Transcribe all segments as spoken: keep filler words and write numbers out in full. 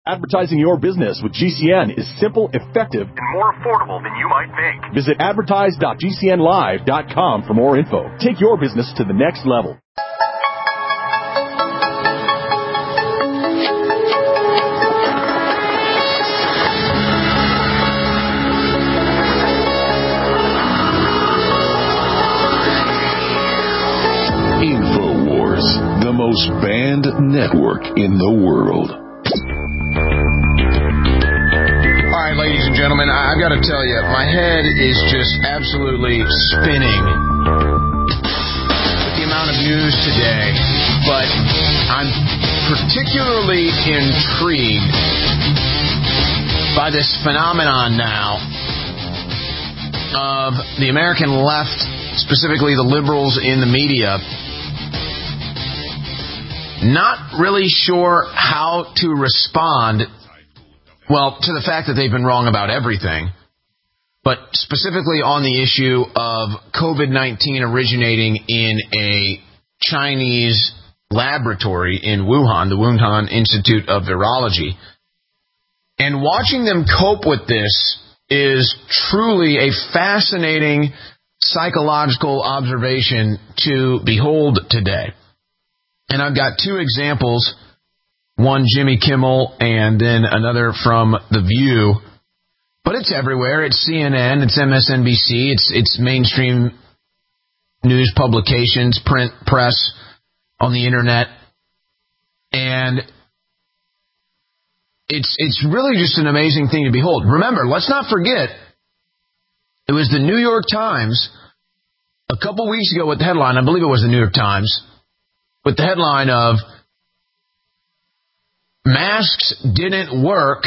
Advertising your business with G C N is simple, effective, and more affordable than you might think. Visit advertise dot g c n live dot com for more info. Take your business to the next level. InfoWars, the most banned network in the world. All right, ladies and gentlemen, I've got to tell you, my head is just absolutely spinning with the amount of news today, but I'm particularly intrigued by this phenomenon now of the American left, specifically the liberals in the media, not really sure how to respond. Well, to the fact that they've been wrong about everything, but specifically on the issue of COVID nineteen originating in a Chinese laboratory in Wuhan, the Wuhan Institute of Virology. And watching them cope with this is truly a fascinating psychological observation to behold today. And I've got two examples. One, Jimmy Kimmel, and then another from The View. But it's everywhere. It's C N N, it's M S N B C, it's it's mainstream news publications, print, press, on the internet. And it's it's really just an amazing thing to behold. Remember, let's not forget, it was the New York Times a couple weeks ago with the headline, I believe it was the New York Times, with the headline of "Masks didn't work.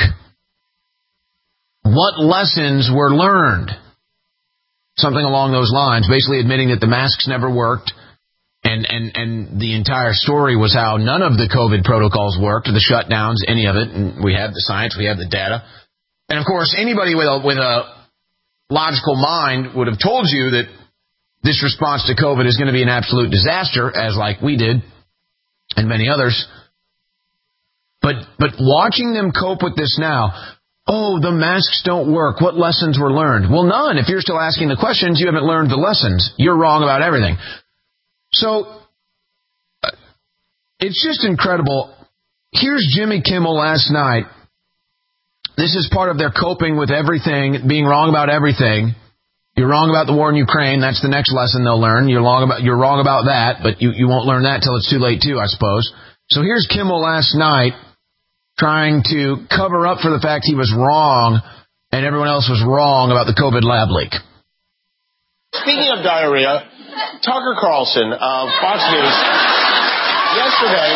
What lessons were learned?" Something along those lines, basically admitting that the masks never worked, and, and, and the entire story was how none of the COVID protocols worked, or the shutdowns, any of it, and we have the science, we have the data. And of course, anybody with a, with a logical mind would have told you that this response to COVID is going to be an absolute disaster, as like we did, and many others. But but watching them cope with this now, oh, the masks don't work. What lessons were learned? Well, none. If you're still asking the questions, you haven't learned the lessons. You're wrong about everything. So it's just incredible. Here's Jimmy Kimmel last night. This is part of their coping with everything, being wrong about everything. You're wrong about the war in Ukraine. That's the next lesson they'll learn. You're wrong about you're wrong about that, but you, you won't learn that till it's too late too, I suppose. So here's Kimmel last night, trying to cover up for the fact he was wrong and everyone else was wrong about the COVID lab leak. Speaking of diarrhea, Tucker Carlson of Fox News, yesterday,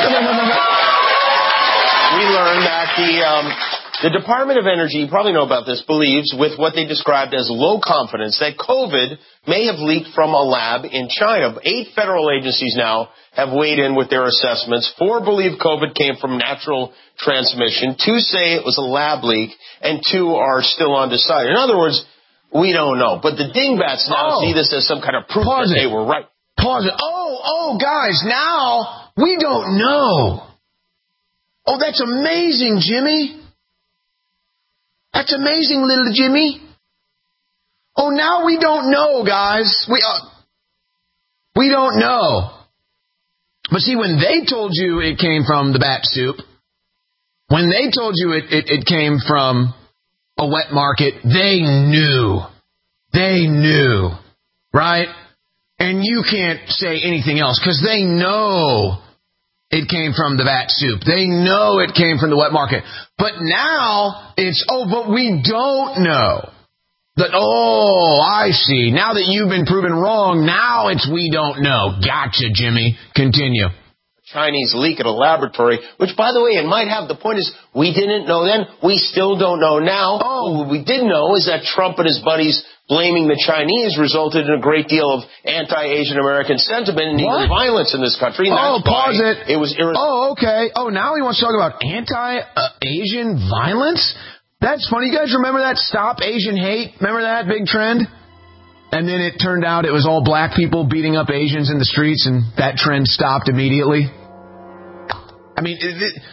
we learned that the um, the Department of Energy, you probably know about this, believes with what they described as low confidence that COVID may have leaked from a lab in China. Eight federal agencies now have weighed in with their assessments. Four believe COVID came from natural transmission. Two say it was a lab leak, and two are still undecided. In other words, we don't know. But the dingbats now oh, see this as some kind of proof that they were right. Pause it. Oh, oh, guys, now we don't know. Oh, that's amazing, Jimmy. That's amazing, little Jimmy. Oh, now we don't know, guys. We uh, we don't know. But see, when they told you it came from the bat soup, when they told you it, it, it came from a wet market, they knew. They knew, right? And you can't say anything else because they know it came from the bat soup. They know it came from the wet market. But now it's, oh, but we don't know. That, oh, I see. Now that you've been proven wrong, now it's we don't know. Gotcha, Jimmy. Continue. Chinese leak at a laboratory, which, by the way, it might have the point is we didn't know then. We still don't know now. Oh. What we did know is that Trump and his buddies blaming the Chinese resulted in a great deal of anti-Asian American sentiment and even violence in this country. And oh, that's pause why it. It was irres- Oh, okay. Oh, now he wants to talk about anti-Asian violence? That's funny. You guys remember that Stop Asian Hate? Remember that big trend? And then it turned out it was all black people beating up Asians in the streets, and that trend stopped immediately. I mean, it, it,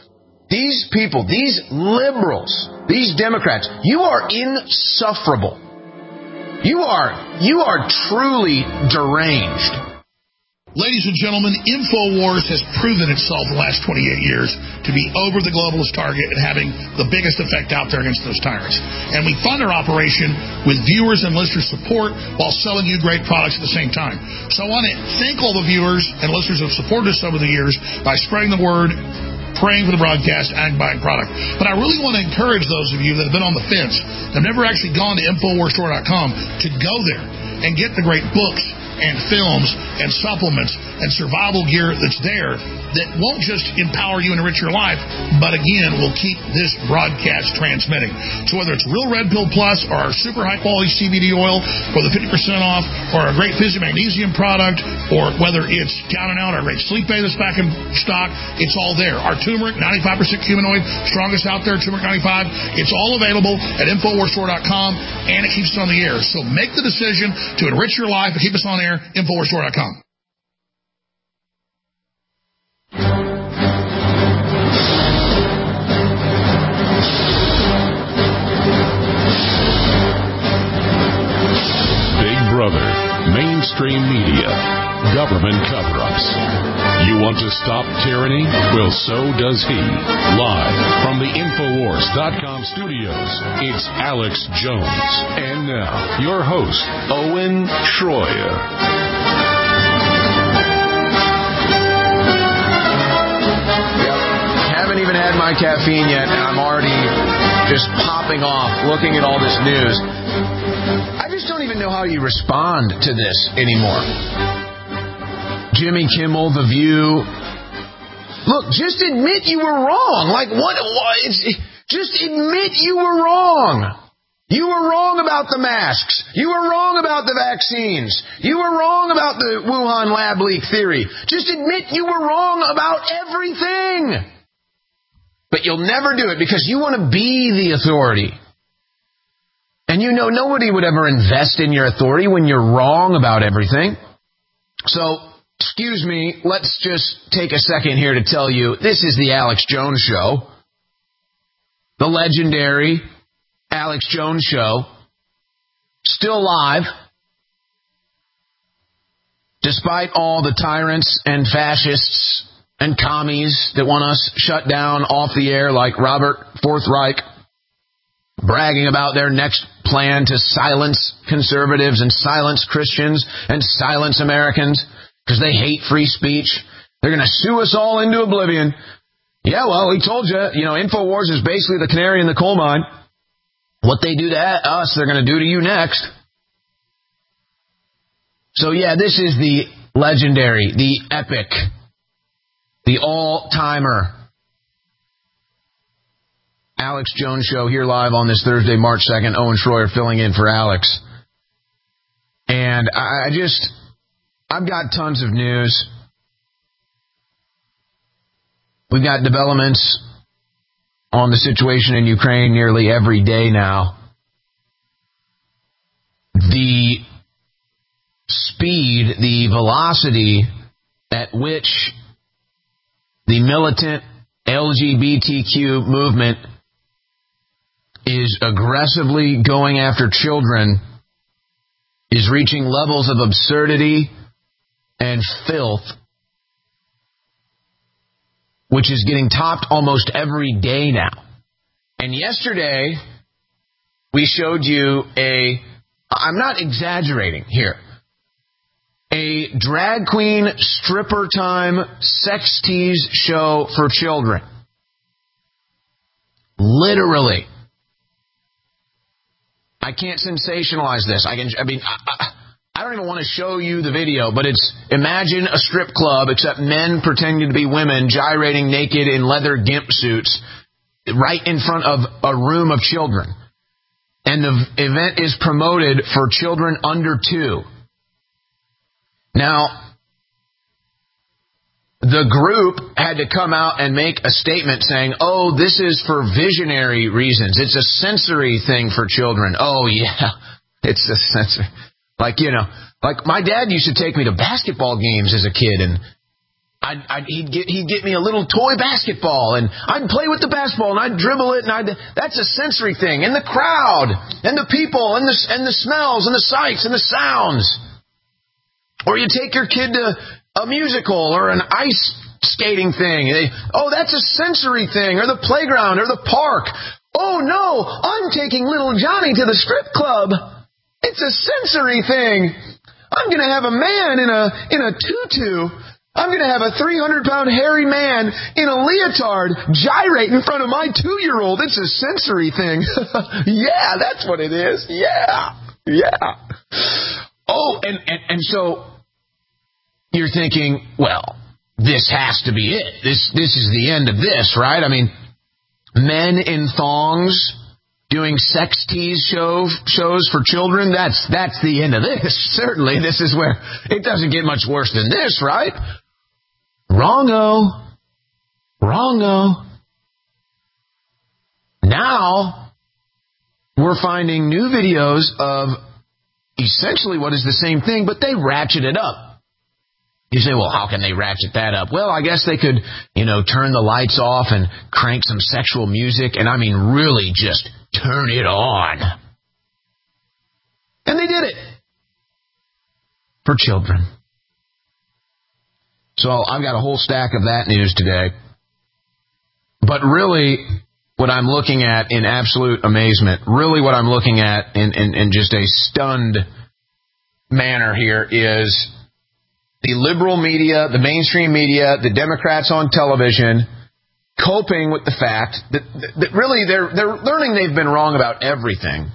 These people, these liberals, these Democrats, you are insufferable. You are, you are truly deranged. Ladies and gentlemen, InfoWars has proven itself the last twenty-eight years to be over the globalist target and having the biggest effect out there against those tyrants. And we fund our operation with viewers and listeners' support while selling you great products at the same time. So I want to thank all the viewers and listeners who have supported us over the years by spreading the word, praying for the broadcast, and buying product. But I really want to encourage those of you that have been on the fence, that have never actually gone to Infowars Store dot com, to go there and get the great books and films and supplements and survival gear that's there that won't just empower you and enrich your life, but again, will keep this broadcast transmitting. So whether it's Real Red Pill Plus or our super high quality C B D oil or the fifty percent off or our great Physio Magnesium product, or whether it's Down and Out, our great Sleep Aid that's back in stock, it's all there. Our turmeric, ninety-five percent humanoid, strongest out there, turmeric ninety-five, it's all available at Infowars Store dot com, and it keeps us on the air. So make the decision to enrich your life and keep us on air, Infowars Store dot com. Big Brother, mainstream media, government cover-ups. You want to stop tyranny? Well, so does he. Live from the Infowars dot com studios, it's Alex Jones. And now, your host, Owen Schroyer. Haven't even had my caffeine yet, and I'm already just popping off looking at all this news. I just don't even know how you respond to this anymore. Jimmy Kimmel, The View. Look, just admit you were wrong. Like, what? what it's, just admit you were wrong. You were wrong about the masks. You were wrong about the vaccines. You were wrong about the Wuhan lab leak theory. Just admit you were wrong about everything. But you'll never do it because you want to be the authority. And you know nobody would ever invest in your authority when you're wrong about everything. So, excuse me, let's just take a second here to tell you, this is the Alex Jones Show. The legendary Alex Jones Show. Still live. Despite all the tyrants and fascists and commies that want us shut down off the air like Robert Fourth Reich, bragging about their next plan to silence conservatives and silence Christians and silence Americans because they hate free speech. They're going to sue us all into oblivion. Yeah, well, we told you, you know, InfoWars is basically the canary in the coal mine. What they do to us, they're going to do to you next. So, yeah, this is the legendary, the epic, the all-timer Alex Jones Show here live on this Thursday, March second. Owen Schroyer filling in for Alex. And I just, I've got tons of news. We've got developments on the situation in Ukraine nearly every day now. The speed, the velocity at which the militant L G B T Q movement is aggressively going after children is reaching levels of absurdity and filth, which is getting topped almost every day now. And yesterday, we showed you a, I'm not exaggerating here, a drag queen stripper time sex tease show for children. Literally. I can't sensationalize this. I can. I mean, I, I don't even want to show you the video, but it's, imagine a strip club, except men pretending to be women, gyrating naked in leather gimp suits, right in front of a room of children. And the event is promoted for children under two. Now, the group had to come out and make a statement saying, oh, this is for visionary reasons. It's a sensory thing for children. Oh, yeah, it's a sensory. Like, you know, like my dad used to take me to basketball games as a kid, and I'd, I'd, he'd get he'd get me a little toy basketball, and I'd play with the basketball, and I'd dribble it, and I'd that's a sensory thing, and the crowd, and the people, and the and the smells, and the sights, and the sounds. Or you take your kid to a musical or an ice skating thing. They, oh, that's a sensory thing, or the playground, or the park. Oh no, I'm taking little Johnny to the strip club. It's a sensory thing. I'm going to have a man in a in a tutu. I'm going to have a three hundred pound hairy man in a leotard gyrate in front of my two-year-old. It's a sensory thing. Yeah, that's what it is. Yeah, yeah. Oh, and, and, and so you're thinking, well, this has to be it. This this is the end of this, right? I mean, men in thongs doing sex tease show, shows for children, that's that's the end of this. Certainly, this is where it doesn't get much worse than this, right? Wrong-o. Wrong-o. Now, we're finding new videos of essentially what is the same thing, but they ratchet it up. You say, well, how can they ratchet that up? Well, I guess they could, you know, turn the lights off and crank some sexual music, and I mean really just turn it on. And they did it. For children. So I've got a whole stack of that news today. But really, what I'm looking at in absolute amazement, really what I'm looking at in, in, in just a stunned manner here is the liberal media, the mainstream media, the Democrats on television, coping with the fact that, that really they're they're learning they've been wrong about everything.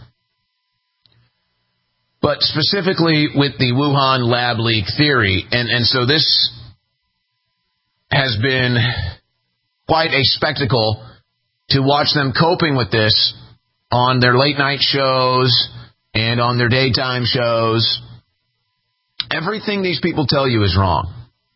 But specifically with the Wuhan lab leak theory. And, and so this has been quite a spectacle to watch them coping with this on their late night shows and on their daytime shows. Everything these people tell you is wrong.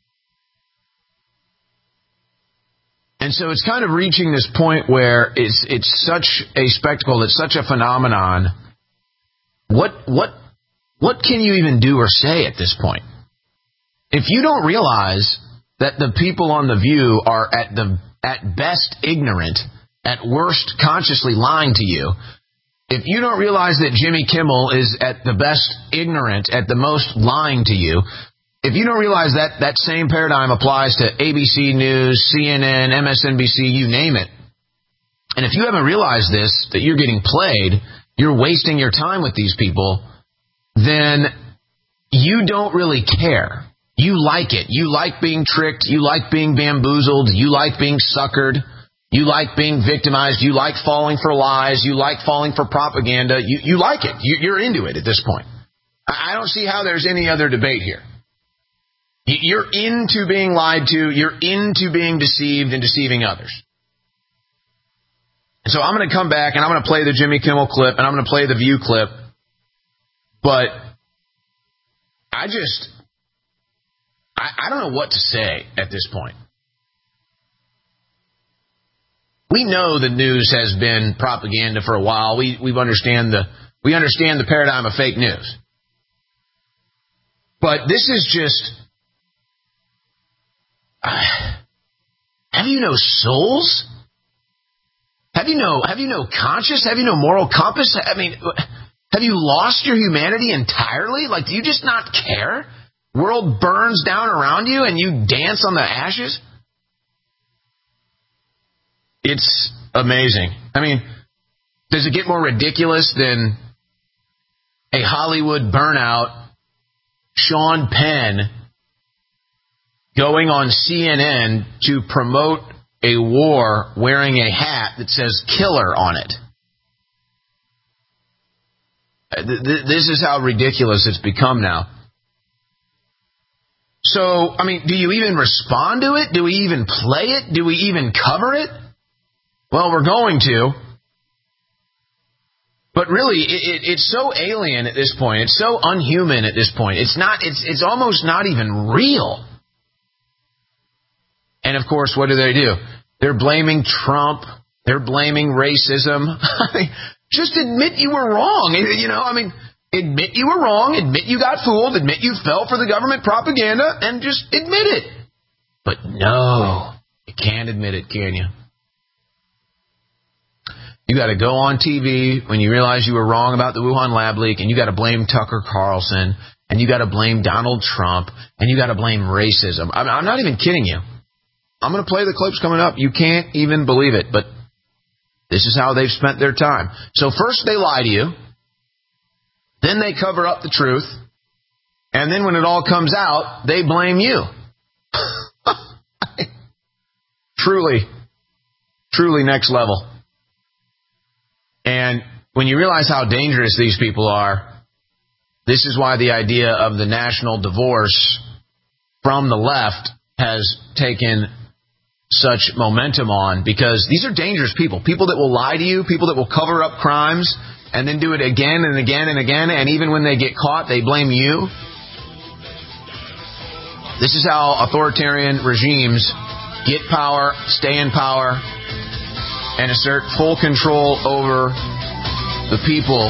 And so it's kind of reaching this point where it's it's such a spectacle, it's such a phenomenon. What what what can you even do or say at this point? If you don't realize that the people on The View are at the at best ignorant, at worst consciously lying to you, if you don't realize that Jimmy Kimmel is at the best ignorant, at the most lying to you, if you don't realize that that same paradigm applies to A B C News, C N N, M S N B C, you name it, and if you haven't realized this, that you're getting played, you're wasting your time with these people, then you don't really care. You like it. You like being tricked. You like being bamboozled. You like being suckered. You like being victimized. You like falling for lies. You like falling for propaganda. You, you like it. You, you're into it at this point. I don't see how there's any other debate here. You're into being lied to. You're into being deceived and deceiving others. And so I'm going to come back and I'm going to play the Jimmy Kimmel clip and I'm going to play the View clip. But I just, I, I don't know what to say at this point. We know the news has been propaganda for a while. We we understand the we understand the paradigm of fake news. But this is just uh, have you no souls? Have you no have you no conscience? Have you no moral compass? I mean, have you lost your humanity entirely? Like, do you just not care? World burns down around you and you dance on the ashes? It's amazing. I mean, does it get more ridiculous than a Hollywood burnout, Sean Penn, going on C N N to promote a war wearing a hat that says killer on it? This is how ridiculous it's become now. So, I mean, do you even respond to it? Do we even play it? Do we even cover it? Well, we're going to. But really, it, it, it's so alien at this point. It's so unhuman at this point. It's not. It's it's almost not even real. And of course, what do they do? They're blaming Trump. They're blaming racism. I mean, just admit you were wrong. You know, I mean, admit you were wrong. Admit you got fooled. Admit you fell for the government propaganda, and just admit it. But no, you can't admit it, can you? You got to go on T V when you realize you were wrong about the Wuhan lab leak, and you got to blame Tucker Carlson, and you got to blame Donald Trump, and you got to blame racism. I'm, I'm not even kidding you. I'm going to play the clips coming up. You can't even believe it, but this is how they've spent their time. So first they lie to you, then they cover up the truth, and then when it all comes out, they blame you. Truly, truly next level. And when you realize how dangerous these people are, this is why the idea of the national divorce from the left has taken such momentum on, because these are dangerous people. People that will lie to you, people that will cover up crimes and then do it again and again and again, and even when they get caught, they blame you. This is how authoritarian regimes get power, stay in power, and assert full control over the people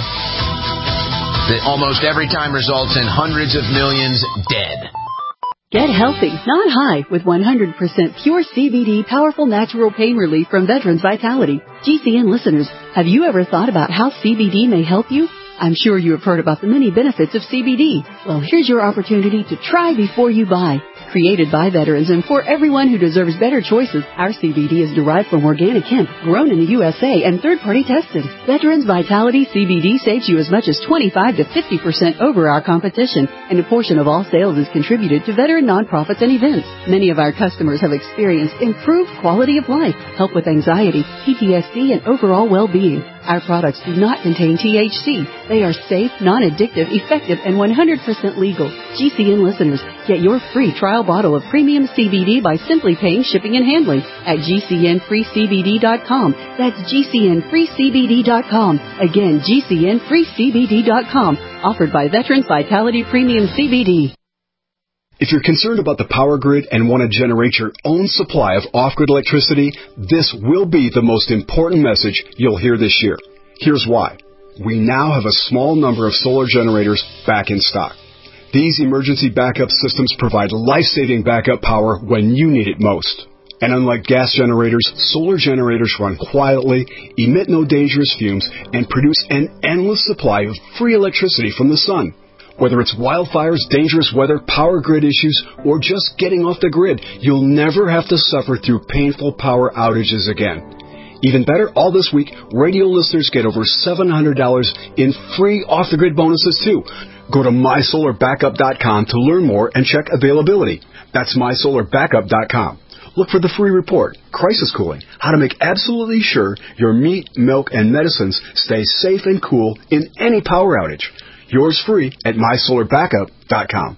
that almost every time results in hundreds of millions dead. Get healthy, not high, with one hundred percent pure C B D powerful natural pain relief from Veterans Vitality. G C N listeners, have you ever thought about how C B D may help you? I'm sure you have heard about the many benefits of C B D. Well, here's your opportunity to try before you buy. Created by veterans and for everyone who deserves better choices, our C B D is derived from organic hemp, grown in the U S A, and third-party tested. Veterans Vitality C B D saves you as much as twenty-five to fifty percent over our competition, and a portion of all sales is contributed to veteran nonprofits and events. Many of our customers have experienced improved quality of life, help with anxiety, P T S D, and overall well-being. Our products do not contain T H C. They are safe, non-addictive, effective, and one hundred percent legal. G C N listeners, get your free trial bottle of premium C B D by simply paying shipping and handling at G C N free C B D dot com. That's G C N free C B D dot com. Again, G C N free C B D dot com. Offered by Veterans Vitality Premium C B D. If you're concerned about the power grid and want to generate your own supply of off-grid electricity, this will be the most important message you'll hear this year. Here's why. We now have a small number of solar generators back in stock. These emergency backup systems provide life-saving backup power when you need it most. And unlike gas generators, solar generators run quietly, emit no dangerous fumes, and produce an endless supply of free electricity from the sun. Whether it's wildfires, dangerous weather, power grid issues, or just getting off the grid, you'll never have to suffer through painful power outages again. Even better, all this week, radio listeners get over seven hundred dollars in free off-the-grid bonuses, too. Go to my solar backup dot com to learn more and check availability. That's my solar backup dot com. Look for the free report, Crisis Cooling, how to make absolutely sure your meat, milk, and medicines stay safe and cool in any power outage. Yours free at my solar backup dot com.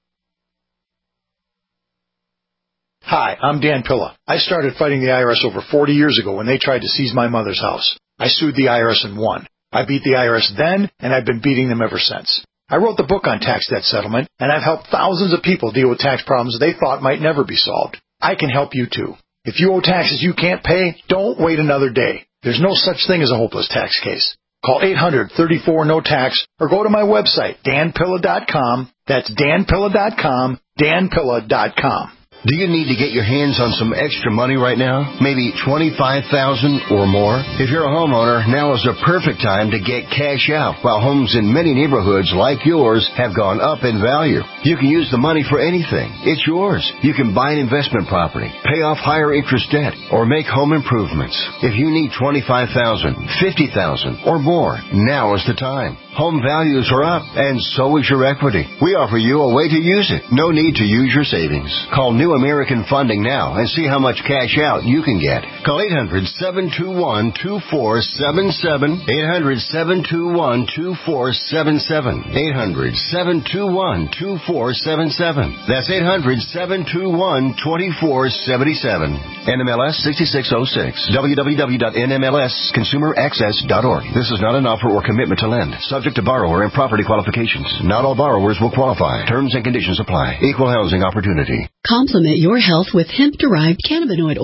Hi, I'm Dan Pilla. I started fighting the I R S over forty years ago when they tried to seize my mother's house. I sued the I R S and won. I beat the I R S then, and I've been beating them ever since. I wrote the book on tax debt settlement, and I've helped thousands of people deal with tax problems they thought might never be solved. I can help you too. If you owe taxes you can't pay, don't wait another day. There's no such thing as a hopeless tax case. Call eight hundred, thirty-four, no tax or go to my website, dan pilla dot com. That's dan pilla dot com, dan pilla dot com. Do you need to get your hands on some extra money right now? Maybe twenty-five thousand dollars or more? If you're a homeowner, now is the perfect time to get cash out while homes in many neighborhoods like yours have gone up in value. You can use the money for anything. It's yours. You can buy an investment property, pay off higher interest debt, or make home improvements. If you need twenty-five thousand dollars, fifty thousand dollars or more, now is the time. Home values are up, and so is your equity. We offer you a way to use it. No need to use your savings. Call New American Funding now and see how much cash out you can get. Call eight hundred, seven two one, two four seven seven, eight hundred, seven two one, two four seven seven, eight hundred, seven two one, two four seven seven. That's eight hundred, seven two one, two four seven seven. N M L S sixty-six oh six. w w w dot n m l s consumer access dot org. This is not an offer or commitment to lend. Subject to borrower and property qualifications. Not all borrowers will qualify. Terms and conditions apply. Equal housing opportunity. Complement your health with hemp-derived cannabinoid oil.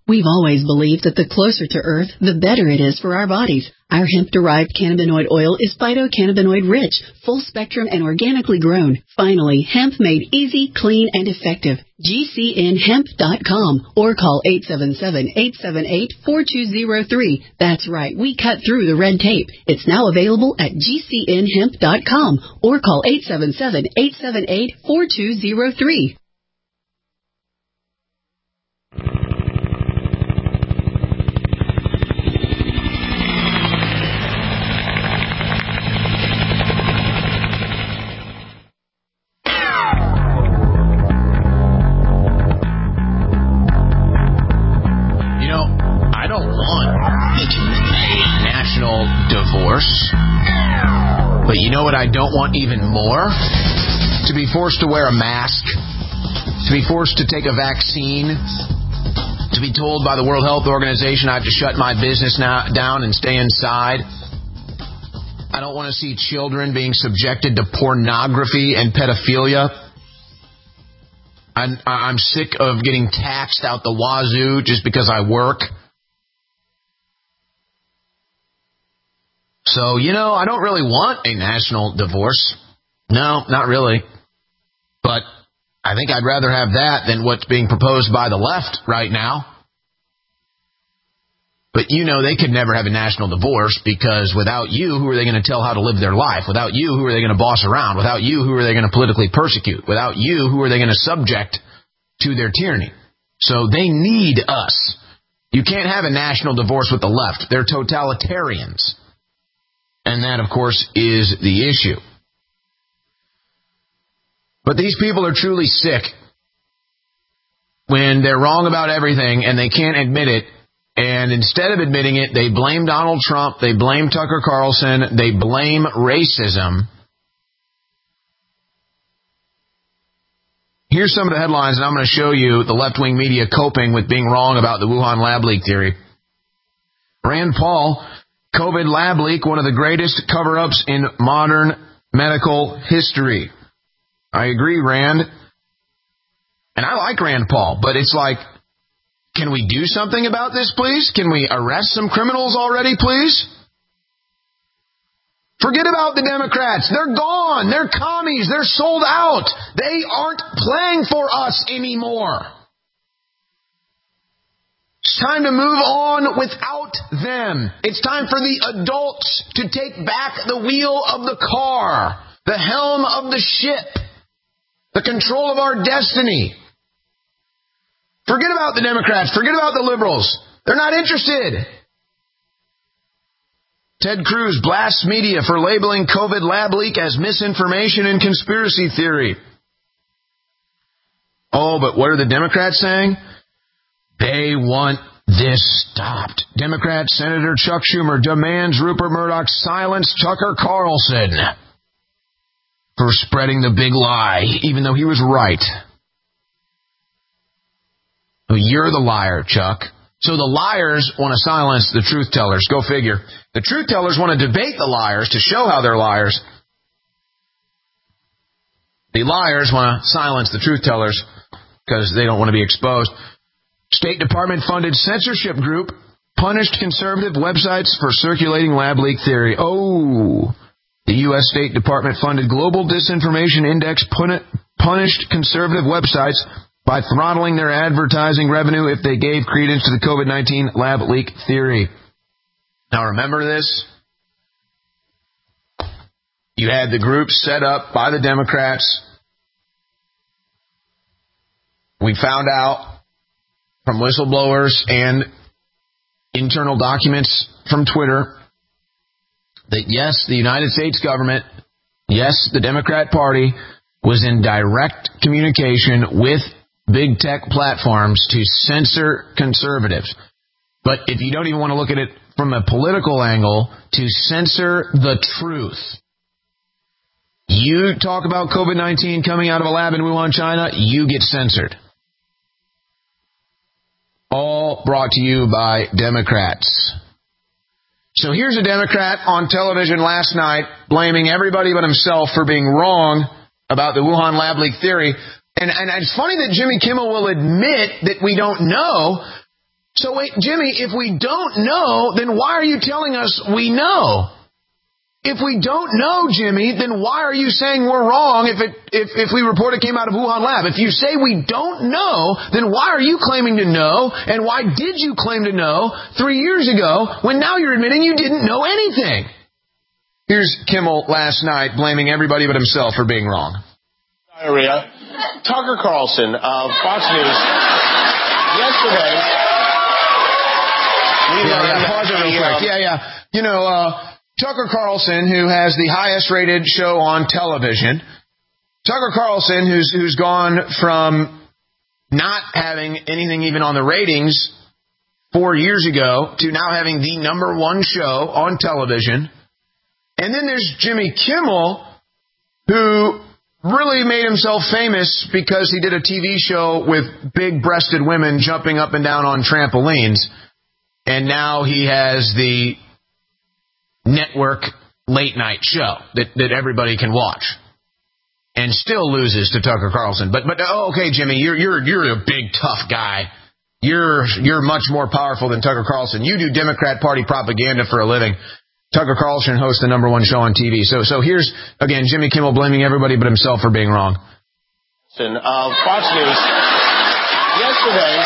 We've always believed that the closer to Earth, the better it is for our bodies. Our hemp-derived cannabinoid oil is phytocannabinoid-rich, full-spectrum, and organically grown. Finally, hemp made easy, clean, and effective. G C N hemp dot com or call eight seven seven, eight seven eight, four two zero three. That's right, we cut through the red tape. It's now available at G C N hemp dot com or call eight seven seven, eight seven eight, four two zero three. But you know what I don't want even more? To be forced to wear a mask, to be forced to take a vaccine, to be told by the World Health Organization I have to shut my business now, down and stay inside. I don't want to see children being subjected to pornography and pedophilia. I'm, I'm sick of getting taxed out the wazoo just because I work. So, you know, I don't really want a national divorce. No, not really. But I think I'd rather have that than what's being proposed by the left right now. But, you know, they could never have a national divorce because without you, who are they going to tell how to live their life? Without you, who are they going to boss around? Without you, who are they going to politically persecute? Without you, who are they going to subject to their tyranny? So they need us. You can't have a national divorce with the left. They're totalitarians. And that, of course, is the issue. But these people are truly sick when they're wrong about everything and they can't admit it. And instead of admitting it, they blame Donald Trump, they blame Tucker Carlson, they blame racism. Here's some of the headlines, and I'm going to show you the left-wing media coping with being wrong about the Wuhan lab leak theory. Rand Paul, COVID lab leak, one of the greatest cover-ups in modern medical history. I agree, Rand. And I like Rand Paul, but it's like, can we do something about this, please? Can we arrest some criminals already, please? Forget about the Democrats. They're gone. They're commies. They're sold out. They aren't playing for us anymore. It's time to move on without them. It's time for the adults to take back the wheel of the car, the helm of the ship, the control of our destiny. Forget about the Democrats. Forget about the liberals. They're not interested. Ted Cruz blasts media for labeling COVID lab leak as misinformation and conspiracy theory. Oh, but what are the Democrats saying? They want this stopped. Democrat Senator Chuck Schumer demands Rupert Murdoch silence Tucker Carlson for spreading the big lie, even though he was right. Well, you're the liar, Chuck. So the liars want to silence the truth tellers. Go figure. The truth tellers want to debate the liars to show how they're liars. The liars want to silence the truth tellers because they don't want to be exposed. State Department funded censorship group punished conservative websites for circulating lab leak theory. Oh, the U S State Department funded Global Disinformation Index punished conservative websites by throttling their advertising revenue if they gave credence to the COVID nineteen lab leak theory. Now remember this? You had the groups set up by the Democrats. We found out from whistleblowers and internal documents from Twitter that yes, the United States government, yes, the Democrat Party was in direct communication with big tech platforms to censor conservatives. But if you don't even want to look at it from a political angle, to censor the truth. You talk about COVID nineteen coming out of a lab in Wuhan, China, you get censored. All brought to you by Democrats. So here's a Democrat on television last night blaming everybody but himself for being wrong about the Wuhan lab leak theory. And, and it's funny that Jimmy Kimmel will admit that we don't know. So wait, Jimmy, if we don't know, then why are you telling us we know? If we don't know, Jimmy, then why are you saying we're wrong if it if, if we report it came out of Wuhan lab? If you say we don't know, then why are you claiming to know? And why did you claim to know three years ago when now you're admitting you didn't know anything? Here's Kimmel last night blaming everybody but himself for being wrong. Diarrhea. Tucker Carlson of Fox News yesterday. Yeah, yeah, pause it real quick. Yeah, yeah. You know, uh... Tucker Carlson, who has the highest rated show on television, Tucker Carlson, who's who's gone from not having anything even on the ratings four years ago to now having the number one show on television. And then there's Jimmy Kimmel, who really made himself famous because he did a T V show with big-breasted women jumping up and down on trampolines. And now he has the network late night show that, that everybody can watch, and still loses to Tucker Carlson. But but oh, okay, Jimmy, you're you're you're a big tough guy. You're you're much more powerful than Tucker Carlson. You do Democrat Party propaganda for a living. Tucker Carlson hosts the number one show on T V. So so here's again Jimmy Kimmel blaming everybody but himself for being wrong. Uh, Fox News yesterday,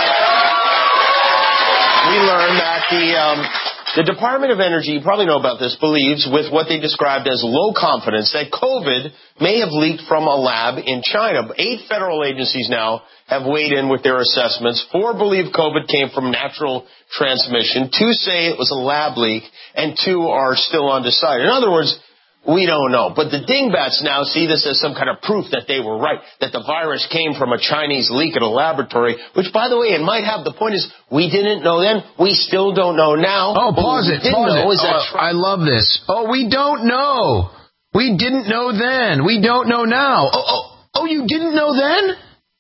we learned that the. Um, The Department of Energy, you probably know about this, believes with what they described as low confidence that COVID may have leaked from a lab in China. Eight federal agencies now have weighed in with their assessments. Four believe COVID came from natural transmission. Two say it was a lab leak, and two are still undecided. In other words, we don't know. But the dingbats now see this as some kind of proof that they were right, that the virus came from a Chinese leak at a laboratory, which, by the way, it might have the point is we didn't know then. We still don't know now. Oh, pause it. Pause it. Oh, I love this. Oh, we don't know. We didn't know then. We don't know now. Oh, oh, oh, you didn't know then?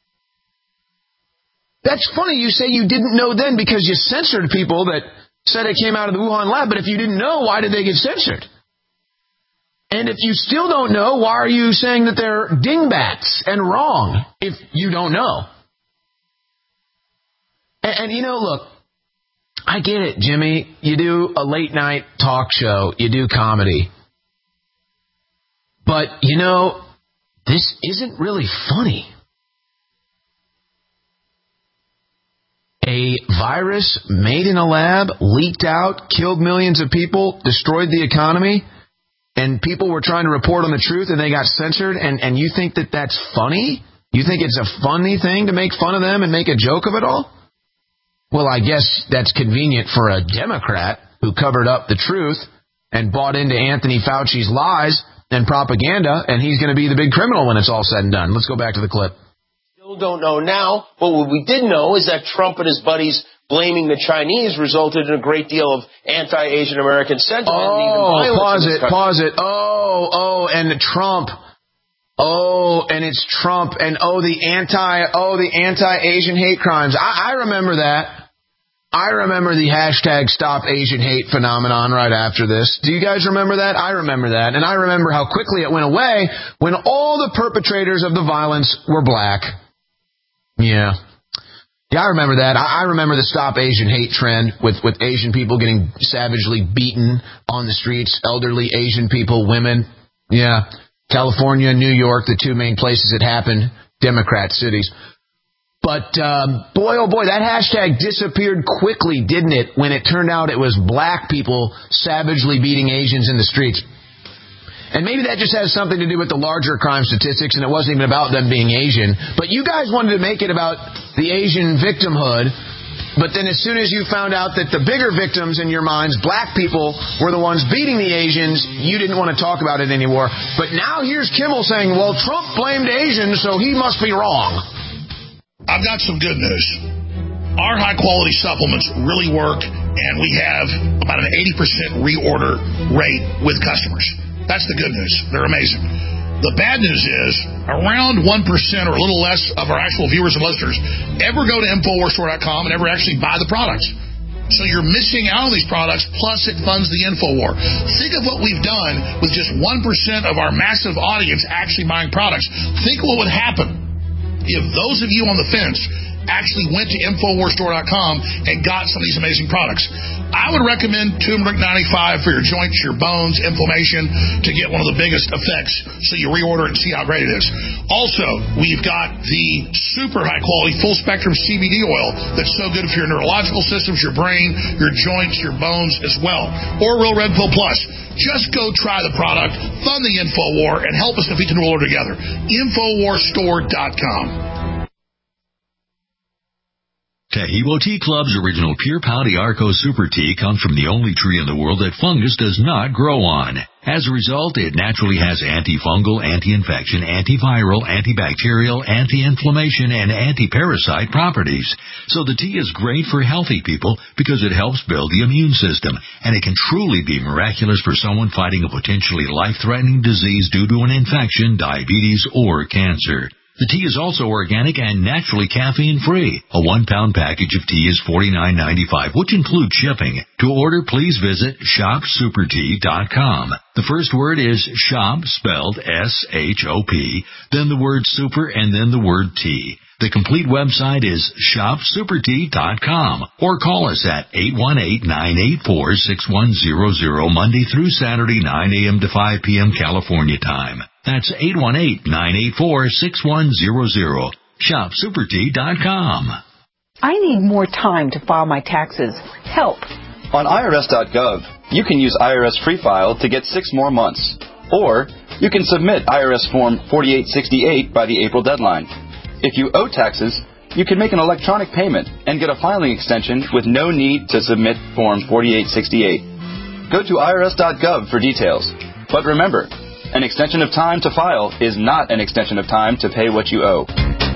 That's funny you say you didn't know then because you censored people that said it came out of the Wuhan lab. But if you didn't know, why did they get censored? And if you still don't know, why are you saying that they're dingbats and wrong if you don't know? And, and, you know, look, I get it, Jimmy. You do a late night talk show. You do comedy. But, you know, this isn't really funny. A virus made in a lab, leaked out, killed millions of people, destroyed the economy, and people were trying to report on the truth and they got censored, and, and you think that that's funny? You think it's a funny thing to make fun of them and make a joke of it all? Well, I guess that's convenient for a Democrat who covered up the truth and bought into Anthony Fauci's lies and propaganda, and he's going to be the big criminal when it's all said and done. Let's go back to the clip. Still don't know now, but what we did know is that Trump and his buddies blaming the Chinese resulted in a great deal of anti-Asian American sentiment. Oh, and even violence pause in this it, country. pause it. Oh, oh, and Trump. Oh, and it's Trump, and oh, the anti, oh, the anti-Asian hate crimes. I, I remember that. I remember the hashtag Stop Asian Hate phenomenon right after this. Do you guys remember that? I remember that. And I remember how quickly it went away when all the perpetrators of the violence were black. Yeah. Yeah, I remember that. I, I remember the Stop Asian Hate trend with, with Asian people getting savagely beaten on the streets, elderly Asian people, women. Yeah. California, New York, the two main places it happened, Democrat cities. But, um, boy, oh boy, that hashtag disappeared quickly, didn't it, when it turned out it was black people savagely beating Asians in the streets. And maybe that just has something to do with the larger crime statistics, and it wasn't even about them being Asian. But you guys wanted to make it about the Asian victimhood. But then as soon as you found out that the bigger victims in your minds, black people, were the ones beating the Asians, you didn't want to talk about it anymore. But now here's Kimmel saying, well, Trump blamed Asians, so he must be wrong. I've got some good news. Our high-quality supplements really work, and we have about an eighty percent reorder rate with customers. That's the good news. They're amazing. The bad news is around one percent or a little less of our actual viewers and listeners ever go to Infowars Store dot com and ever actually buy the products. So you're missing out on these products, plus it funds the Infowar. Think of what we've done with just one percent of our massive audience actually buying products. Think what would happen if those of you on the fence actually went to Infowars Store dot com and got some of these amazing products. I would recommend Turmeric ninety-five for your joints, your bones, inflammation, to get one of the biggest effects, so you reorder it and see how great it is. Also, we've got the super high-quality, full-spectrum C B D oil that's so good for your neurological systems, your brain, your joints, your bones as well. Or Real Red Pill Plus. Just go try the product, fund the InfoWar, and help us defeat the New World Order together. Infowars Store dot com. Tahibo Tea Club's original Pure Pau d'Arco Super Tea comes from the only tree in the world that fungus does not grow on. As a result, it naturally has antifungal, anti-infection, antiviral, antibacterial, anti-inflammation, and anti-parasite properties. So the tea is great for healthy people because it helps build the immune system, and it can truly be miraculous for someone fighting a potentially life-threatening disease due to an infection, diabetes, or cancer. The tea is also organic and naturally caffeine-free. A one-pound package of tea is forty-nine ninety-five, which includes shipping. To order, please visit shop super tea dot com. The first word is shop, spelled S H O P, then the word super, and then the word tea. The complete website is shop super tea dot com, or call us at eight one eight, nine eight four, six one zero zero Monday through Saturday, nine a.m. to five p.m. California time. That's eight one eight, nine eight four, six one zero zero. shop super tea dot com. I need more time to file my taxes. Help. On I R S dot gov, you can use I R S Free File to get six more months. Or you can submit I R S Form forty-eight sixty-eight by the April deadline. If you owe taxes, you can make an electronic payment and get a filing extension with no need to submit Form forty-eight sixty-eight. Go to I R S dot gov for details. But remember, an extension of time to file is not an extension of time to pay what you owe.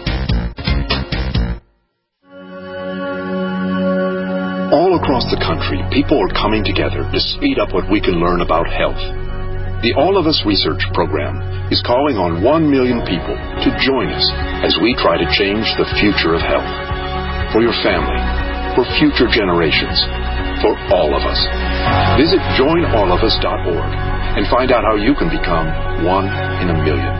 All across the country, people are coming together to speed up what we can learn about health. The All of Us Research Program is calling on one million people to join us as we try to change the future of health. For your family, for future generations, for all of us. Visit join all of us dot org and find out how you can become one in a million.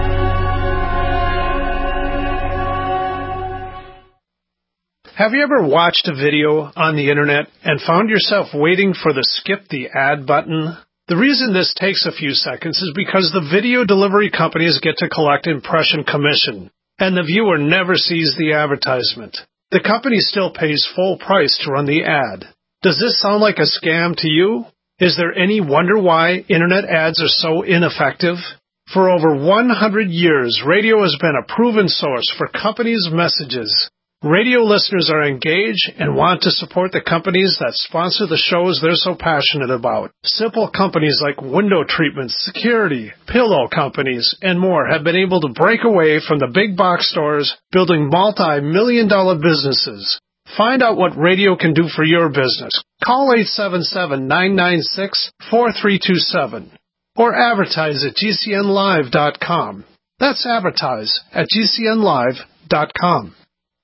Have you ever watched a video on the internet and found yourself waiting for the skip the ad button? The reason this takes a few seconds is because the video delivery companies get to collect impression commission, and the viewer never sees the advertisement. The company still pays full price to run the ad. Does this sound like a scam to you? Is there any wonder why internet ads are so ineffective? For over one hundred years, radio has been a proven source for companies' messages. Radio listeners are engaged and want to support the companies that sponsor the shows they're so passionate about. Simple companies like window treatments, security, pillow companies, and more have been able to break away from the big box stores, building multi-million dollar businesses. Find out what radio can do for your business. Call eight seven seven, nine nine six, four three two seven or advertise at G C N live dot com. That's advertise at G C N live dot com.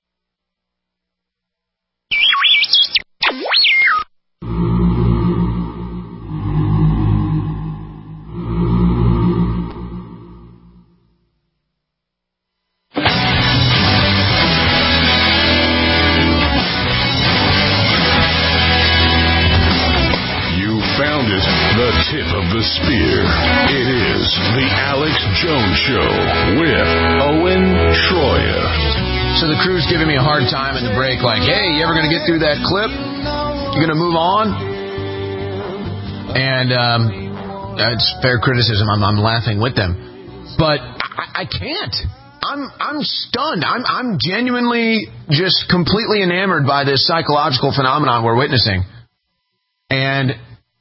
The tip of the spear. It is the Alex Jones Show with Owen Shroyer. So the crew's giving me a hard time in the break, like, hey, you ever going to get through that clip? You going to move on? And um, it's fair criticism. I'm, I'm laughing with them. But I, I can't. I'm I'm stunned. I'm I'm genuinely just completely enamored by this psychological phenomenon we're witnessing. And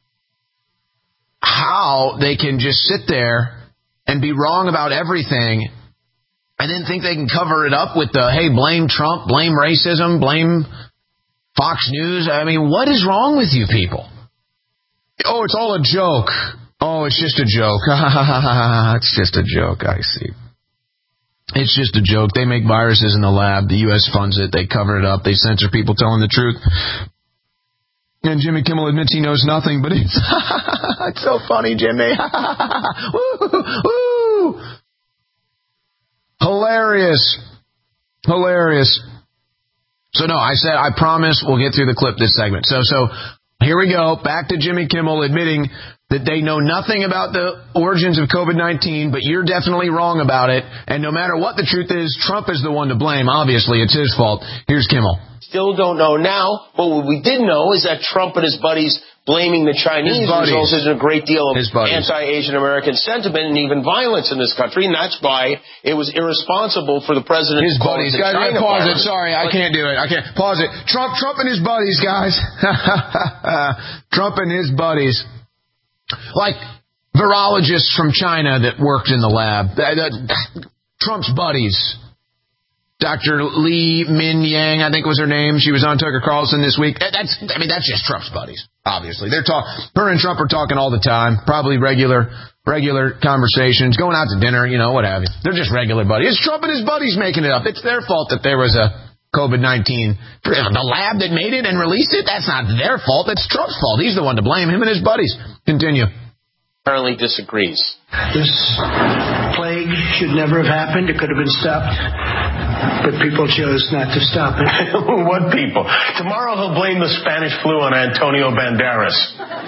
how they can just sit there and be wrong about everything and then think they can cover it up with the, hey, blame Trump, blame racism, blame Fox News. I mean, what is wrong with you people? Oh, it's all a joke. Oh, it's just a joke. It's just a joke, I see. It's just a joke. They make viruses in the lab. The U S funds it. They cover it up. They censor people telling the truth. And Jimmy Kimmel admits he knows nothing, but it's, it's so funny, Jimmy. Woo, woo. Hilarious. Hilarious. So, no, I said, I promise we'll get through the clip this segment. So, so here we go. Back to Jimmy Kimmel admitting that they know nothing about the origins of COVID nineteen, but you're definitely wrong about it. And no matter what the truth is, Trump is the one to blame. Obviously, it's his fault. Here's Kimmel. Still don't know now, but what we did know is that Trump and his buddies blaming the Chinese resulted in a great deal of anti-Asian American sentiment and even violence in this country, and that's why it was irresponsible for the president his to call buddies. it the Guys, China pause virus. it. Sorry, I can't do it. I can't. Pause it. Trump, Trump and his buddies, guys. Trump and his buddies. Like virologists from China that worked in the lab. Trump's buddies. Doctor Li Min Yang, I think was her name. She was on Tucker Carlson this week. That's, I mean, that's just Trump's buddies. Obviously, they're talk. Her and Trump are talking all the time. Probably regular, regular conversations, going out to dinner, you know, what have you. They're just regular buddies. It's Trump and his buddies making it up. It's their fault that there was a COVID nineteen. The lab that made it and released it. That's not their fault. That's Trump's fault. He's the one to blame. Him and his buddies. Continue. Apparently disagrees. This plague should never have happened. It could have been stopped, but people chose not to stop it. What people? Tomorrow he'll blame the Spanish flu on Antonio Banderas.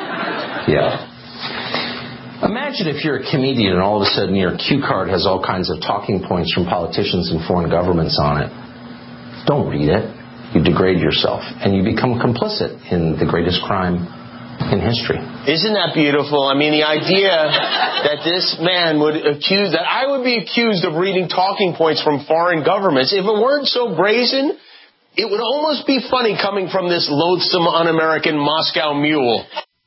Yeah. Imagine if you're a comedian and all of a sudden your cue card has all kinds of talking points from politicians and foreign governments on it. Don't read it. You degrade yourself, and you become complicit in the greatest crime in history. Isn't that beautiful? I mean, the idea that this man would accuse, that I would be accused of reading talking points from foreign governments, if it weren't so brazen, it would almost be funny coming from this loathsome, un-American Moscow mule.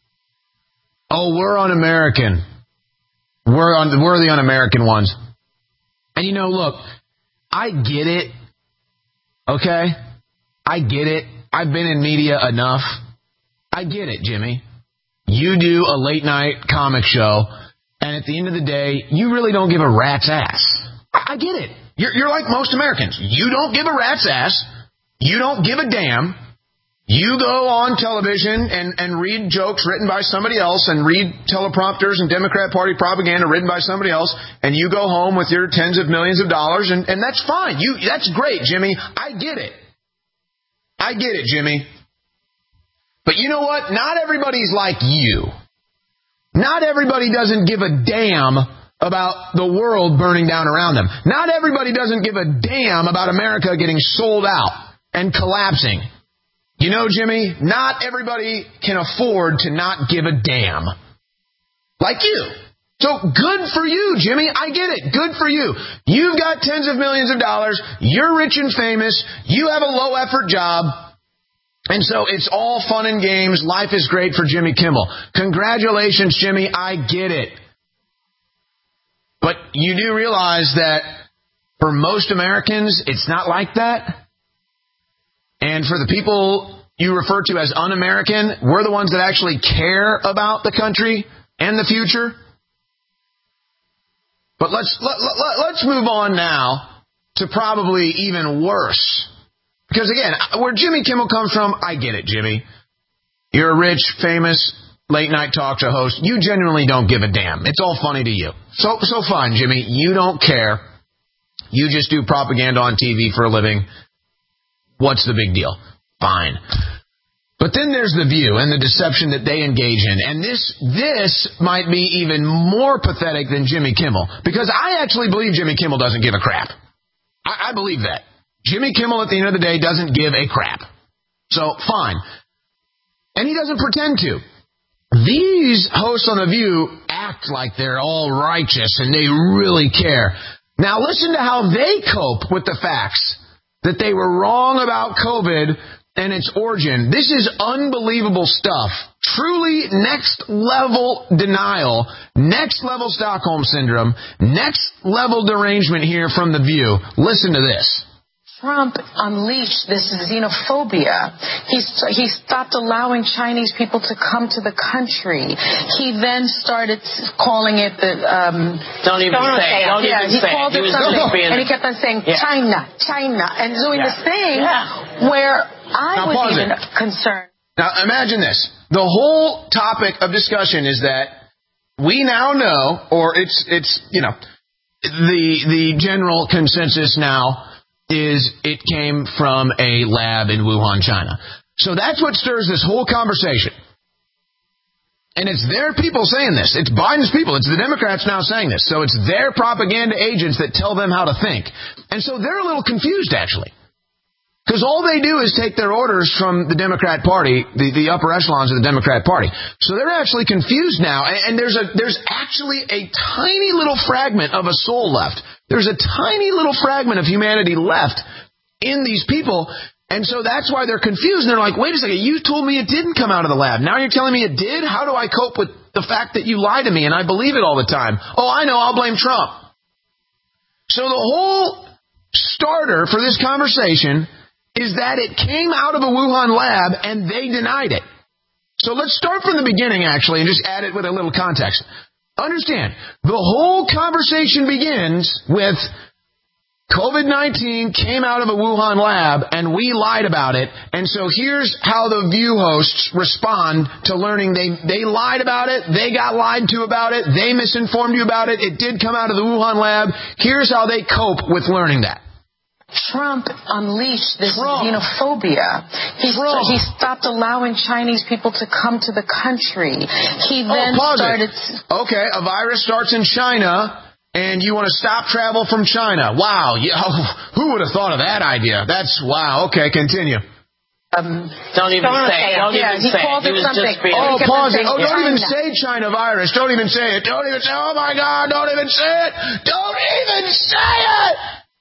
Oh, we're un-American. We're, un- we're the un-American ones. And you know, look, I get it. Okay? I get it. I've been in media enough. I get it, Jimmy. You do a late-night comic show, and at the end of the day, you really don't give a rat's ass. I get it. You're, you're like most Americans. You don't give a rat's ass. You don't give a damn. You go on television and, and read jokes written by somebody else and read teleprompters and Democrat Party propaganda written by somebody else, and you go home with your tens of millions of dollars, and, and that's fine. You That's great, Jimmy. I get it. I get it, Jimmy. But you know what? Not everybody's like you. Not everybody doesn't give a damn about the world burning down around them. Not everybody doesn't give a damn about America getting sold out and collapsing. You know, Jimmy, not everybody can afford to not give a damn. Like you. So good for you, Jimmy. I get it. Good for you. You've got tens of millions of dollars. You're rich and famous. You have a low-effort job. And so it's all fun and games. Life is great for Jimmy Kimmel. Congratulations, Jimmy. I get it. But you do realize that for most Americans, it's not like that. And for the people you refer to as un-American, we're the ones that actually care about the country and the future. But let's let, let, let's move on now to probably even worse. Because, again, where Jimmy Kimmel comes from, I get it, Jimmy. You're a rich, famous, late-night talk show host. You genuinely don't give a damn. It's all funny to you. So, so fine, Jimmy. You don't care. You just do propaganda on T V for a living. What's the big deal? Fine. But then there's The View and the deception that they engage in. And this this might be even more pathetic than Jimmy Kimmel. Because I actually believe Jimmy Kimmel doesn't give a crap. I, I believe that. Jimmy Kimmel, at the end of the day, doesn't give a crap. So, fine. And he doesn't pretend to. These hosts on The View act like they're all righteous and they really care. Now, listen to how they cope with the facts that they were wrong about COVID and its origin. This is unbelievable stuff. Truly next-level denial, next-level Stockholm Syndrome, next-level derangement here from The View. Listen to this. Trump unleashed this xenophobia. He, he stopped allowing Chinese people to come to the country. He then started calling it the... Um, don't even don't say it. Don't yeah, even he say called it, it something, and he kept on saying yeah. China, China, and doing yeah. this thing yeah. where I now, was even it. concerned. Now, imagine this. The whole topic of discussion is that we now know, or it's, it's you know, the the general consensus now is it came from a lab in Wuhan, China. So that's what stirs this whole conversation. And it's their people saying this. It's Biden's people. It's the Democrats now saying this. So it's their propaganda agents that tell them how to think. And so they're a little confused, actually. Because all they do is take their orders from the Democrat Party, the, the upper echelons of the Democrat Party. So they're actually confused now. And, and there's a there's actually a tiny little fragment of a soul left. There's a tiny little fragment of humanity left in these people. And so that's why they're confused. And they're like, wait a second, you told me it didn't come out of the lab. Now you're telling me it did? How do I cope with the fact that you lie to me and I believe it all the time? Oh, I know, I'll blame Trump. So the whole starter for this conversation is that it came out of a Wuhan lab and they denied it. So let's start from the beginning, actually, and just add it with a little context. Understand, the whole conversation begins with COVID nineteen came out of a Wuhan lab, and we lied about it. And so here's how the View hosts respond to learning they, they lied about it, they got lied to about it, they misinformed you about it, it did come out of the Wuhan lab. Here's how they cope with learning that. Trump unleashed this Trump. xenophobia. He, Trump. he stopped allowing Chinese people to come to the country. He then oh, started... It. Okay, a virus starts in China, and you want to stop travel from China. Wow, yeah, who would have thought of that idea? That's, wow, okay, continue. Um, don't even don't say it. Don't yeah, even he say called it. it He was something. just being... Oh, pause it. Oh, don't China. even say China virus. Don't even say it. Don't even say, oh my God, don't even say it. Don't even say it.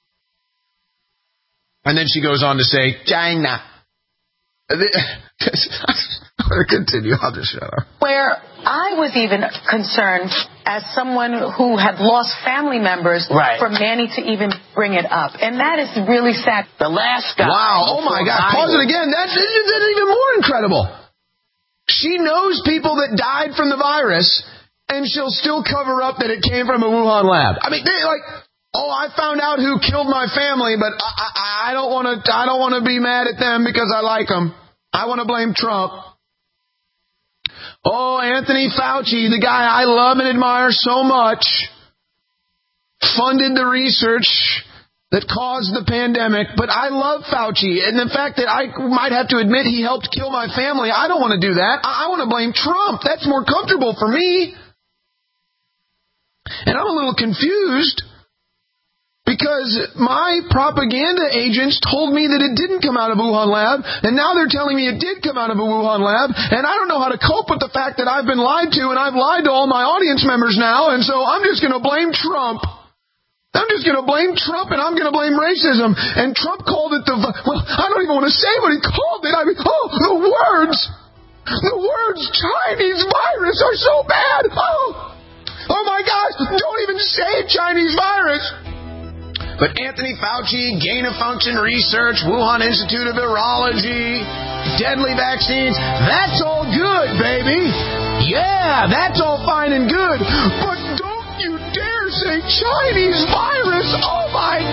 And then she goes on to say, China. I'm going to continue. I'll just shut up. Where I was even concerned as someone who had lost family members right. for Manny to even bring it up. And that is really sad. The last guy. Wow. Oh, my God. Pause it again. That's, that's even more incredible. She knows people that died from the virus, and she'll still cover up that it came from a Wuhan lab. I mean, they like... Oh, I found out who killed my family, but I, I, I don't want to. I don't want to be mad at them because I like them. I want to blame Trump. Oh, Anthony Fauci, the guy I love and admire so much, funded the research that caused the pandemic. But I love Fauci, and the fact that I might have to admit he helped kill my family, I don't want to do that. I, I want to blame Trump. That's more comfortable for me. And I'm a little confused. Because my propaganda agents told me that it didn't come out of a Wuhan lab, and now they're telling me it did come out of a Wuhan lab, and I don't know how to cope with the fact that I've been lied to, and I've lied to all my audience members now, and so I'm just going to blame Trump. I'm just going to blame Trump, and I'm going to blame racism. And Trump called it the... Well, I don't even want to say what he called it. I mean, oh, the words! The words Chinese virus are so bad! Oh, oh my gosh! Don't even say Chinese virus! But Anthony Fauci, gain-of-function research, Wuhan Institute of Virology, deadly vaccines, that's all good, baby. Yeah, that's all fine and good. But don't you dare say Chinese virus. Oh, my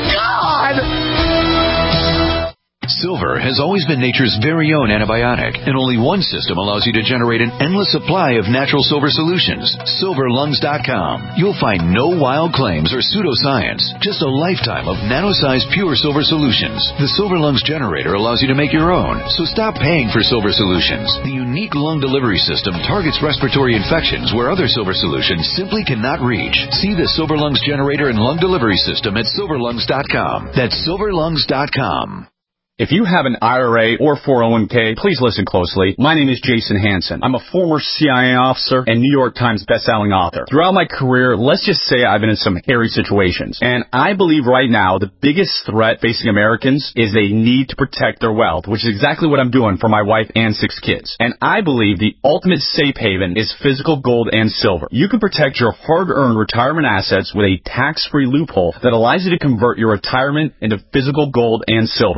God. Silver has always been nature's very own antibiotic, and only one system allows you to generate an endless supply of natural silver solutions. silver lungs dot com. You'll find no wild claims or pseudoscience, just a lifetime of nano-sized pure silver solutions. The Silver Lungs generator allows you to make your own, so stop paying for silver solutions. The unique lung delivery system targets respiratory infections where other silver solutions simply cannot reach. See the Silver Lungs generator and lung delivery system at silver lungs dot com. That's silver lungs dot com. If you have an I R A or four oh one k, please listen closely. My name is Jason Hansen. I'm a former C I A officer and New York Times bestselling author. Throughout my career, let's just say I've been in some hairy situations. And I believe right now the biggest threat facing Americans is they need to protect their wealth, which is exactly what I'm doing for my wife and six kids. And I believe the ultimate safe haven is physical gold and silver. You can protect your hard-earned retirement assets with a tax-free loophole that allows you to convert your retirement into physical gold and silver. The folks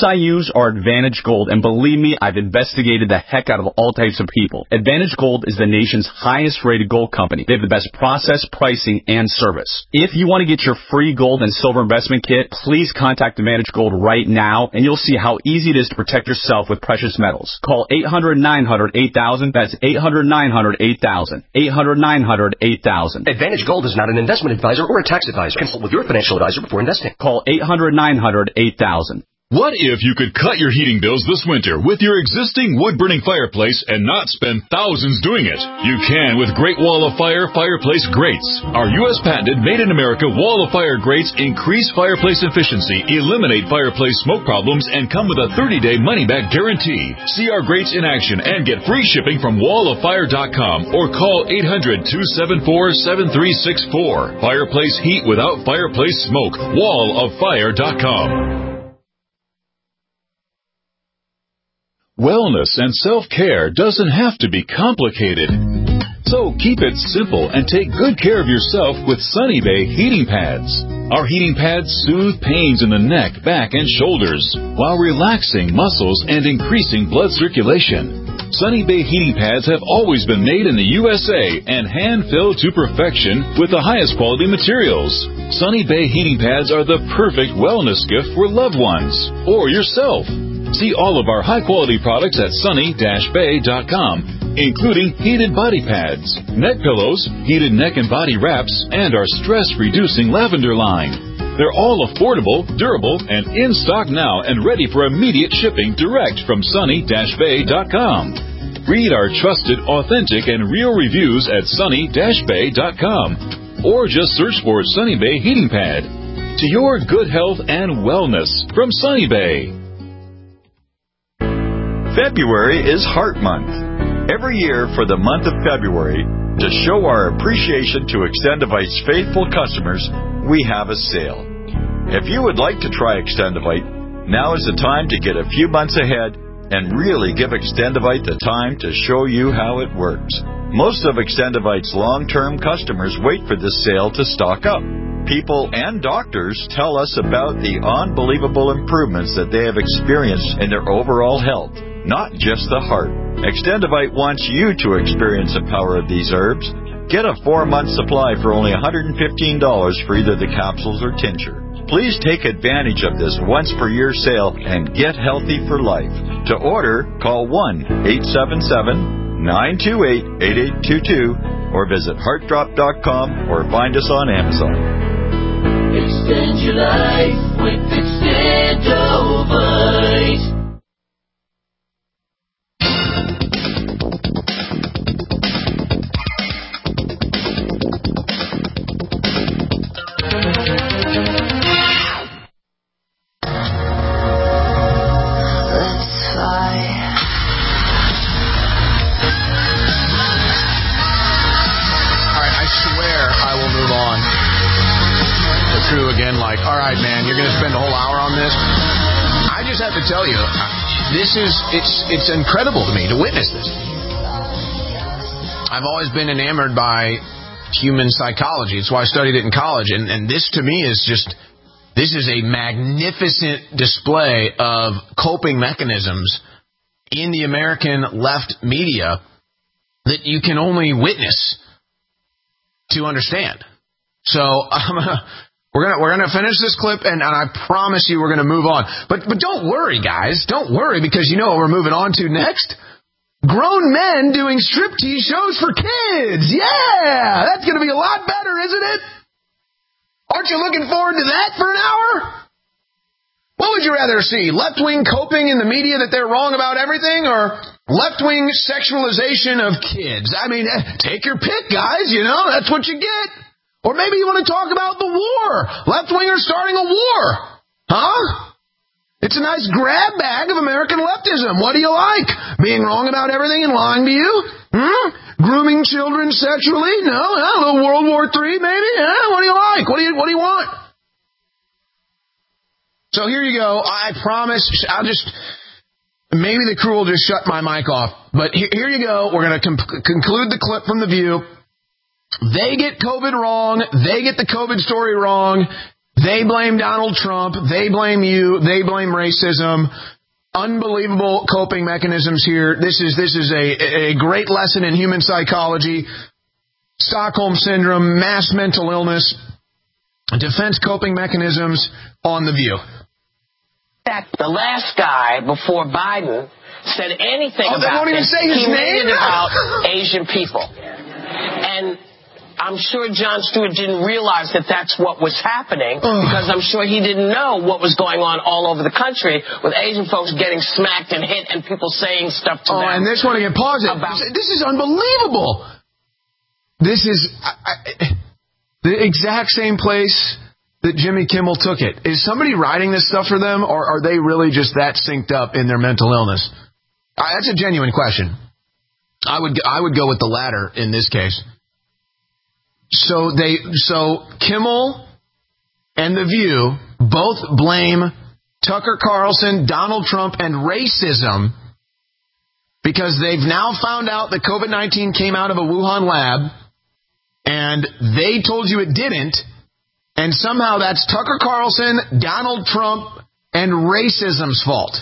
products I use are Advantage Gold, and believe me, I've investigated the heck out of all types of people. Advantage Gold is the nation's highest-rated gold company. They have the best process, pricing, and service. If you want to get your free gold and silver investment kit, please contact Advantage Gold right now, and you'll see how easy it is to protect yourself with precious metals. Call eight hundred, nine hundred, eight thousand. That's eight hundred, nine hundred, eight thousand. eight hundred, nine hundred, eight thousand. Advantage Gold is not an investment advisor or a tax advisor. Consult with your financial advisor before investing. Call eight hundred, nine hundred, eight thousand. What if you could cut your heating bills this winter with your existing wood-burning fireplace and not spend thousands doing it? You can with Great Wall of Fire fireplace grates. Our U S patented made-in-America Wall of Fire grates increase fireplace efficiency, eliminate fireplace smoke problems, and come with a thirty-day money-back guarantee. See our grates in action and get free shipping from wall of fire dot com or call eight hundred, two seven four, seven three six four. Fireplace heat without fireplace smoke. wall of fire dot com. Wellness and self-care doesn't have to be complicated. So keep it simple and take good care of yourself with Sunny Bay heating pads. Our heating pads soothe pains in the neck, back, and shoulders while relaxing muscles and increasing blood circulation. Sunny Bay heating pads have always been made in the U S A and hand-filled to perfection with the highest quality materials. Sunny Bay heating pads are the perfect wellness gift for loved ones or yourself. See all of our high-quality products at sunny dash bay dot com, including heated body pads, neck pillows, heated neck and body wraps, and our stress-reducing lavender line. They're all affordable, durable, and in stock now and ready for immediate shipping direct from sunny dash bay dot com. Read our trusted, authentic, and real reviews at sunny dash bay dot com or just search for Sunny Bay Heating Pad. To your good health and wellness from Sunny Bay. February is Heart Month. Every year for the month of February, to show our appreciation to Extendivite's faithful customers, we have a sale. If you would like to try Extendivite, now is the time to get a few months ahead and really give Extendivite the time to show you how it works. Most of Extendivite's long-term customers wait for this sale to stock up. People and doctors tell us about the unbelievable improvements that they have experienced in their overall health, not just the heart. Extendivite wants you to experience the power of these herbs. Get a four-month supply for only one hundred fifteen dollars for either the capsules or tincture. Please take advantage of this once-per-year sale and get healthy for life. To order, call one eight seven seven, nine two eight, eight eight two two or visit heart drop dot com or find us on Amazon. Extend your life with Extendovite. Like, all right, man, you're going to spend a whole hour on this. I just have to tell you, this is, it's it's incredible to me to witness this. I've always been enamored by human psychology. It's why I studied it in college. And, and this, to me, is just, this is a magnificent display of coping mechanisms in the American left media that you can only witness to understand. So, I'm um, We're gonna we're gonna finish this clip, and, and I promise you we're gonna move on. But but don't worry, guys. Don't worry, because you know what we're moving on to next? Grown men doing striptease shows for kids. Yeah, that's gonna be a lot better, isn't it? Aren't you looking forward to that for an hour? What would you rather see? Left-wing coping in the media that they're wrong about everything, or left-wing sexualization of kids? I mean, take your pick, guys. You know, that's what you get. Or maybe you want to talk about the war. Left-wingers starting a war. Huh? It's a nice grab bag of American leftism. What do you like? Being wrong about everything and lying to you? Hmm? Grooming children sexually? No? I don't know. World War Three, maybe? Huh? What do you like? What do you, what do you want? So here you go. I promise. I'll just... Maybe the crew will just shut my mic off. But here, here you go. We're going to com- conclude the clip from The View. They get COVID wrong. They get the COVID story wrong. They blame Donald Trump. They blame you. They blame racism. Unbelievable coping mechanisms here. This is this is a, a great lesson in human psychology. Stockholm Syndrome, mass mental illness, defense coping mechanisms on The View. That the last guy before Biden said anything oh, about they won't even this. say his he name? made it about Asian people. And I'm sure Jon Stewart didn't realize that that's what was happening because I'm sure he didn't know what was going on all over the country with Asian folks getting smacked and hit and people saying stuff to oh, them. Oh, and this one again, pause it. About- this is unbelievable. This is I, I, the exact same place that Jimmy Kimmel took it. Is somebody writing this stuff for them, or are they really just that synced up in their mental illness? Uh, that's a genuine question. I would I would go with the latter in this case. So they so Kimmel and The View both blame Tucker Carlson, Donald Trump, and racism because they've now found out that COVID nineteen came out of a Wuhan lab, and they told you it didn't, and somehow that's Tucker Carlson, Donald Trump, and racism's fault.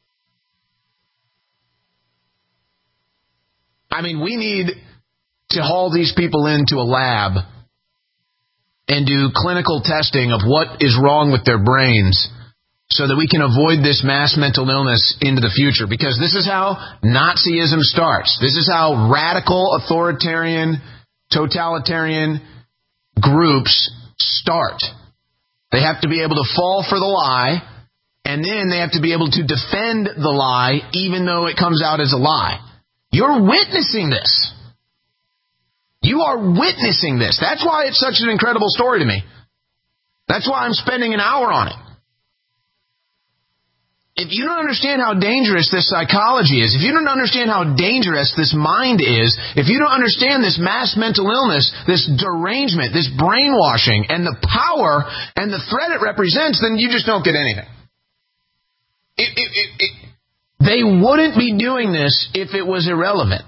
I mean, we need to haul these people into a lab and do clinical testing of what is wrong with their brains so that we can avoid this mass mental illness into the future. Because this is how Nazism starts. This is how radical, authoritarian, totalitarian groups start. They have to be able to fall for the lie, and then they have to be able to defend the lie even though it comes out as a lie. You're witnessing this. You are witnessing this. That's why it's such an incredible story to me. That's why I'm spending an hour on it. If you don't understand how dangerous this psychology is, if you don't understand how dangerous this mind is, if you don't understand this mass mental illness, this derangement, this brainwashing, and the power and the threat it represents, then you just don't get anything. It, it, it, it, they wouldn't be doing this if it was irrelevant.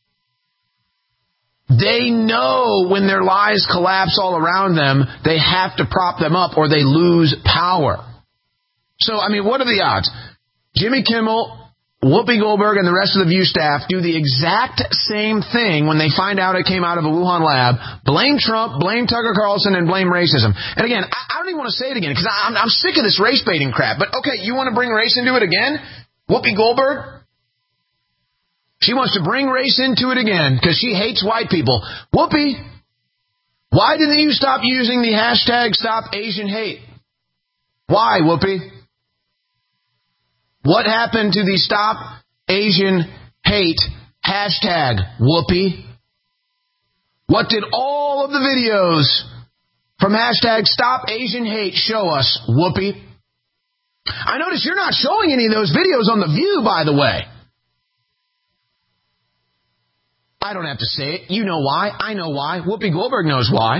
They know when their lies collapse all around them, they have to prop them up or they lose power. So, I mean, what are the odds? Jimmy Kimmel, Whoopi Goldberg, and the rest of the View staff do the exact same thing when they find out it came out of a Wuhan lab. Blame Trump, blame Tucker Carlson, and blame racism. And again, I, I don't even want to say it again because I'm, I'm sick of this race baiting crap. But okay, you want to bring race into it again? Whoopi Goldberg? She wants to bring race into it again because she hates white people. Whoopi, why didn't you stop using the hashtag Stop Asian Hate? Why, Whoopi? What happened to the Stop Asian Hate hashtag, Whoopi? What did all of the videos from hashtag Stop Asian Hate show us, Whoopi? I notice you're not showing any of those videos on The View, by the way. I don't have to say it. You know why. I know why. Whoopi Goldberg knows why.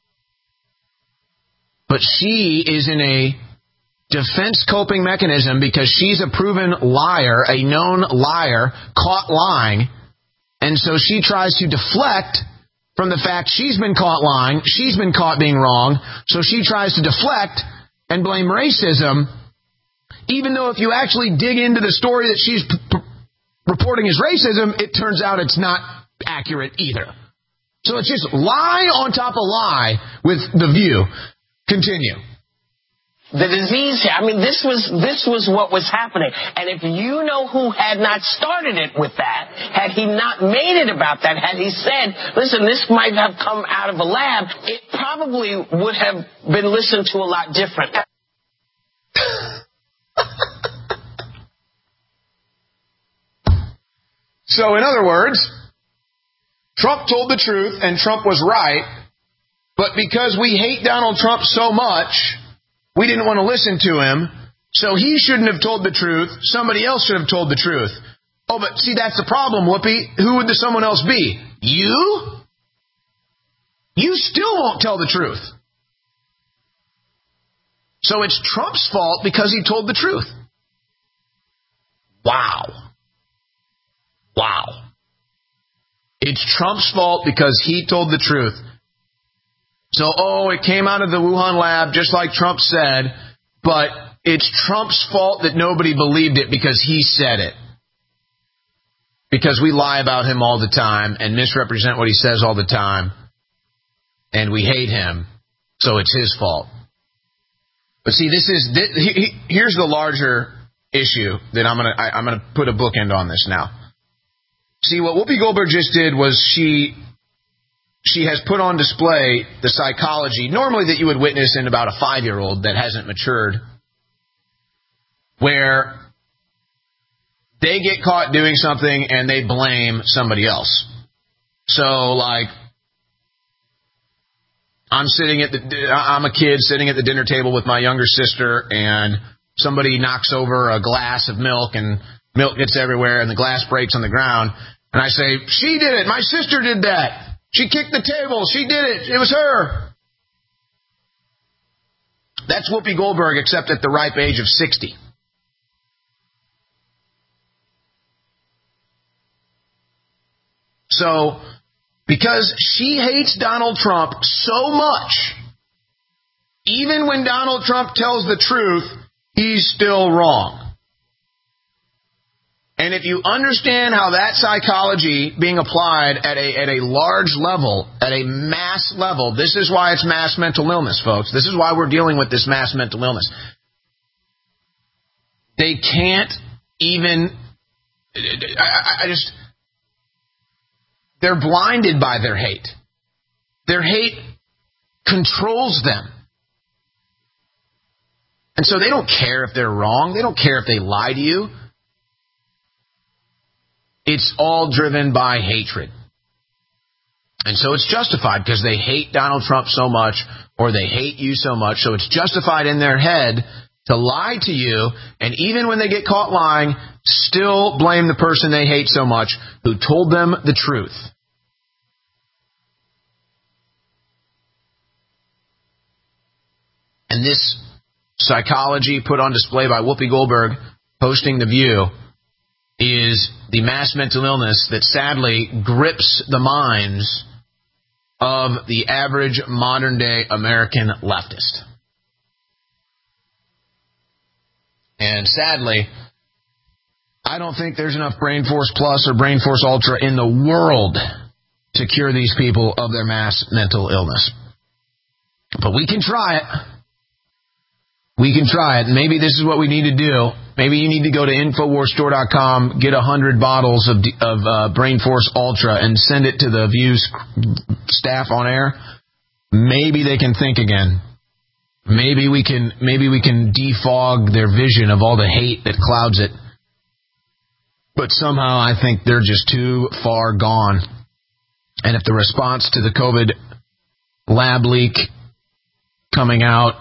But she is in a defense coping mechanism because she's a proven liar, a known liar, caught lying. And so she tries to deflect from the fact she's been caught lying, she's been caught being wrong, so she tries to deflect and blame racism, even though if you actually dig into the story that she's p- p- reporting as racism, it turns out it's not accurate either. So it's just lie on top of lie with The View. Continue. The disease, I mean, this was this was what was happening. And if you know who had not started it with that, had he not made it about that, had he said, listen, this might have come out of a lab, it probably would have been listened to a lot different. So, in other words, Trump told the truth and Trump was right, but because we hate Donald Trump so much, we didn't want to listen to him, so he shouldn't have told the truth. Somebody else should have told the truth. Oh, but see, that's the problem, Whoopi. Who would the someone else be? You? You still won't tell the truth. So it's Trump's fault because he told the truth. Wow. Wow. It's Trump's fault because he told the truth. So, oh, it came out of the Wuhan lab just like Trump said, but it's Trump's fault that nobody believed it because he said it. Because we lie about him all the time and misrepresent what he says all the time, and we hate him, so it's his fault. But see, this is this, he, here's the larger issue that I'm gonna I, I'm gonna put a bookend on this now. See, what Whoopi Goldberg just did was she she has put on display the psychology normally that you would witness in about a five-year-old that hasn't matured, where they get caught doing something and they blame somebody else. So, like, I'm sitting at the, I'm a kid sitting at the dinner table with my younger sister, and somebody knocks over a glass of milk, and milk gets everywhere, and the glass breaks on the ground. And I say, she did it. My sister did that. She kicked the table. She did it. It was her. That's Whoopi Goldberg, except at the ripe age of sixty. So, because she hates Donald Trump so much, even when Donald Trump tells the truth, he's still wrong. And if you understand how that psychology being applied at a at a large level, at a mass level, this is why it's mass mental illness, folks. This is why we're dealing with this mass mental illness. They can't even, I, I just, they're blinded by their hate. Their hate controls them. And so they don't care if they're wrong. They don't care if they lie to you. It's all driven by hatred. And so it's justified because they hate Donald Trump so much, or they hate you so much. So it's justified in their head to lie to you, and even when they get caught lying, still blame the person they hate so much who told them the truth. And this psychology put on display by Whoopi Goldberg hosting The View is the mass mental illness that sadly grips the minds of the average modern-day American leftist. And sadly, I don't think there's enough Brain Force Plus or Brain Force Ultra in the world to cure these people of their mass mental illness. But we can try it. We can try it. And maybe this is what we need to do. Maybe you need to go to Infowars Store dot com, get one hundred bottles of of uh, Brain Force Ultra, and send it to the View's staff on air. Maybe they can think again. Maybe we can maybe we can defog their vision of all the hate that clouds it. But somehow I think they're just too far gone. And if the response to the COVID lab leak coming out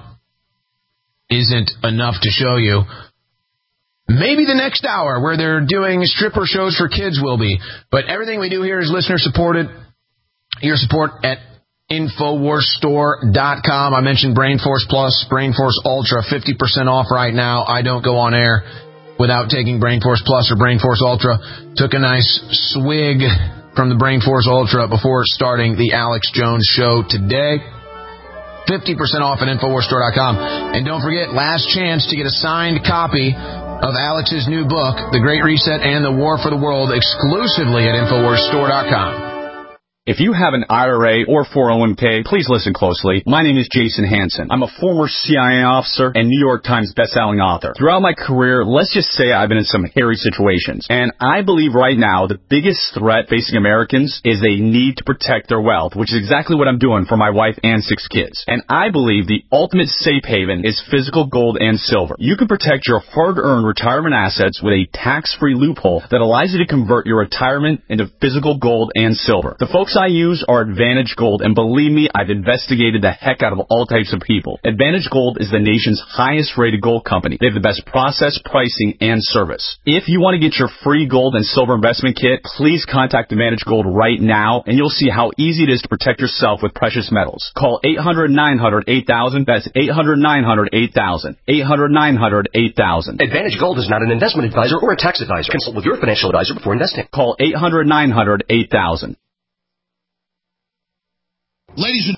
isn't enough to show you, maybe the next hour where they're doing stripper shows for kids will be. But everything we do here is listener supported. Your support at Infowars Store dot com. I mentioned Brain Force Plus, Brain Force Ultra, fifty percent off right now. I don't go on air without taking Brain Force Plus or Brain Force Ultra. Took a nice swig from the Brain Force Ultra before starting the Alex Jones Show today. fifty percent off at Infowars Store dot com. And don't forget, last chance to get a signed copy of Alex's new book, The Great Reset and the War for the World, exclusively at Infowars Store dot com. If you have an I R A or four oh one k, please listen closely. My name is Jason Hansen. I'm a former C I A officer and New York Times bestselling author. Throughout my career, let's just say I've been in some hairy situations. And I believe right now the biggest threat facing Americans is they need to protect their wealth, which is exactly what I'm doing for my wife and six kids. And I believe the ultimate safe haven is physical gold and silver. You can protect your hard-earned retirement assets with a tax-free loophole that allows you to convert your retirement into physical gold and silver. The folks I use are Advantage Gold, and believe me, I've investigated the heck out of all types of people. Advantage Gold is the nation's highest rated gold company. They have the best process, pricing, and service. If you want to get your free gold and silver investment kit, please contact Advantage Gold right now, and you'll see how easy it is to protect yourself with precious metals. Call eight hundred, nine hundred, eight thousand. That's eight hundred, nine hundred, eight thousand. eight hundred, nine hundred, eight thousand. Advantage Gold is not an investment advisor or a tax advisor. Consult with your financial advisor before investing. Call eight hundred, nine hundred, eight thousand. Ladies and